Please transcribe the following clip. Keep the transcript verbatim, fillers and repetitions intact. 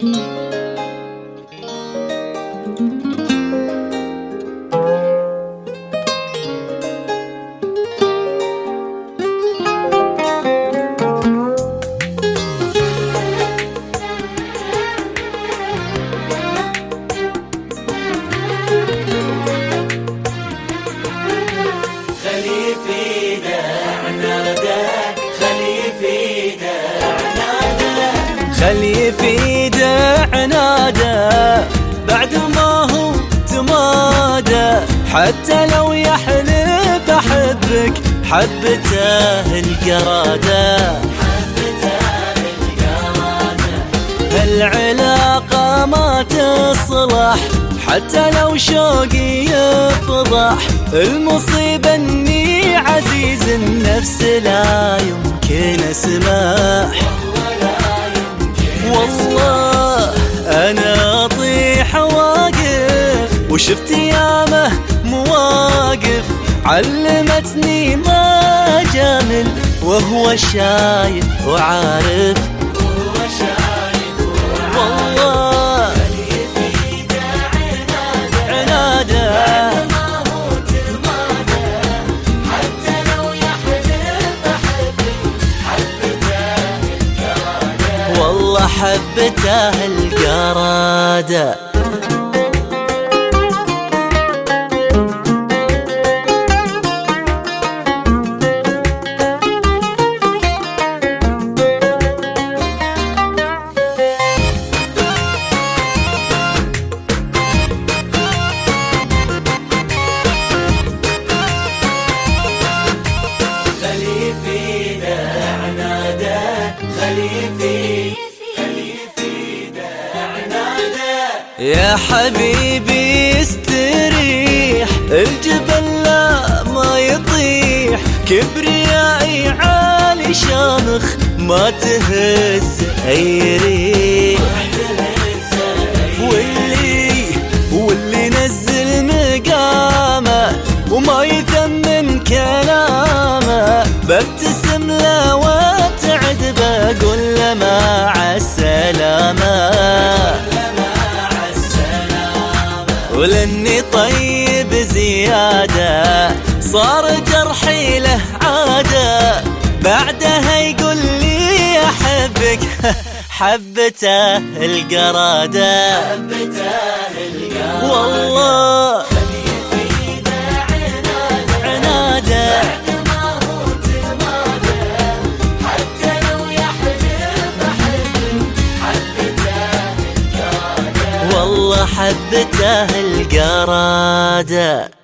خلي في ايده عناده بعد ما هو تماده، حتى لو يحلف احبك حبته القراده. هالعلاقة ما تصلح حتى لو شوقي يفضح، المصيبة اني عزيز النفس لا يمكن اسمح. والله انا اطيح واقف وشفت يامه مواقف علمتني ما جامل، وهو شايف وعارف. والله عناده والله حبته القرادة. خلي في ايده عناده، خلي في يا حبيبي استريح، الجبل لا ما يطيح، كبريائي عالي شامخ ما تهز اي ريح. واللي واللي نزل مقامه وما يثمن كلامه، ببتسم له واتعد بقول له مع السلامه. ولاني طيب زيادة صار جرحي له عادة، بعدها يقول لي احبك حبته القرادة. والله عناده والله حبته القرادة.